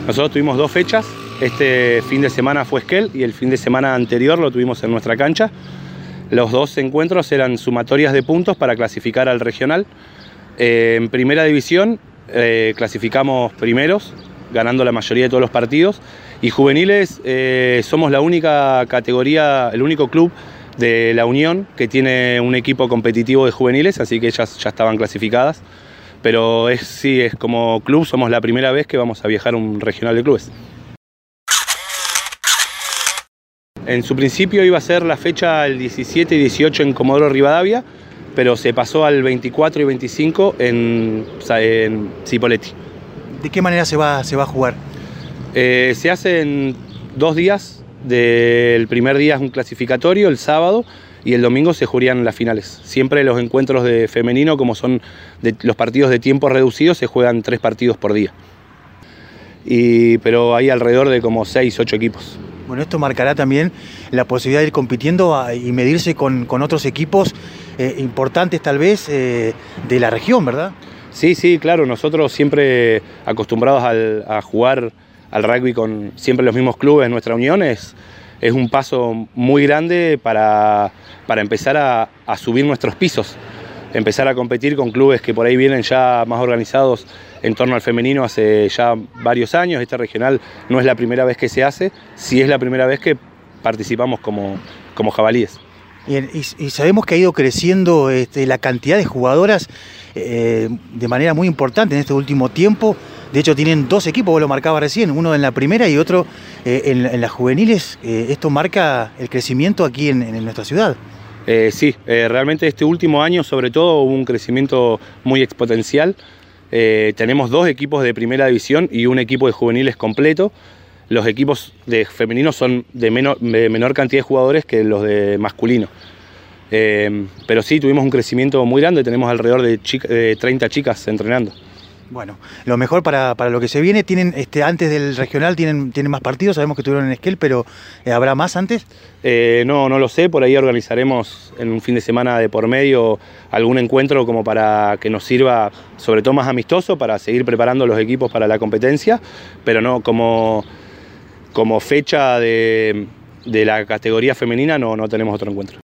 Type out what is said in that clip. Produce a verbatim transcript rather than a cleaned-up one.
Nosotros tuvimos dos fechas, este fin de semana fue Esquel y el fin de semana anterior lo tuvimos en nuestra cancha. Los dos encuentros eran sumatorias de puntos para clasificar al regional. Eh, en primera división eh, clasificamos primeros, ganando la mayoría de todos los partidos, y juveniles eh, somos la única categoría, el único club de la Unión que tiene un equipo competitivo de juveniles, así que ellas ya estaban clasificadas. Pero es, sí, es como club, somos la primera vez que vamos a viajar a un regional de clubes. En su principio iba a ser la fecha el diecisiete y dieciocho en Comodoro Rivadavia, pero se pasó al veinticuatro y veinticinco en, en Cipolletti. ¿De qué manera se va, se va a jugar? Eh, se hace en dos días. El primer día es un clasificatorio, el sábado, y el domingo se jugarían las finales. Siempre los encuentros de femenino, como son de los partidos de tiempo reducido, se juegan tres partidos por día. Y, pero hay alrededor de como seis, ocho equipos. Bueno, esto marcará también la posibilidad de ir compitiendo a, y medirse con, con otros equipos eh, importantes tal vez eh, de la región, ¿verdad? Sí, sí, claro. Nosotros siempre acostumbrados al, a jugar al rugby con siempre los mismos clubes en nuestra unión, es, es un paso muy grande para, para empezar a, a subir nuestros pisos, empezar a competir con clubes que por ahí vienen ya más organizados en torno al femenino hace ya varios años. Este regional no es la primera vez que se hace, sí es la primera vez que participamos como, como jabalíes. Bien, y, y sabemos que ha ido creciendo este, la cantidad de jugadoras eh, de manera muy importante en este último tiempo. De hecho, tienen dos equipos, vos lo marcabas recién, uno en la primera y otro eh, en, en las juveniles. Eh, esto marca el crecimiento aquí en, en nuestra ciudad. Eh, sí, eh, realmente este último año sobre todo hubo un crecimiento muy exponencial. Eh, tenemos dos equipos de primera división y un equipo de juveniles completo. Los equipos de femeninos son de menor, de menor cantidad de jugadores que los de masculino. Eh, pero sí, tuvimos un crecimiento muy grande, tenemos alrededor de, chica, de treinta chicas entrenando. Bueno, lo mejor para, para lo que se viene. Tienen este, antes del regional tienen, tienen más partidos, sabemos que estuvieron en Esquel, pero eh, ¿habrá más antes? Eh, no, no lo sé, por ahí organizaremos en un fin de semana de por medio algún encuentro como para que nos sirva, sobre todo más amistoso, para seguir preparando los equipos para la competencia, pero no, como, como fecha de, de la categoría femenina no, no tenemos otro encuentro.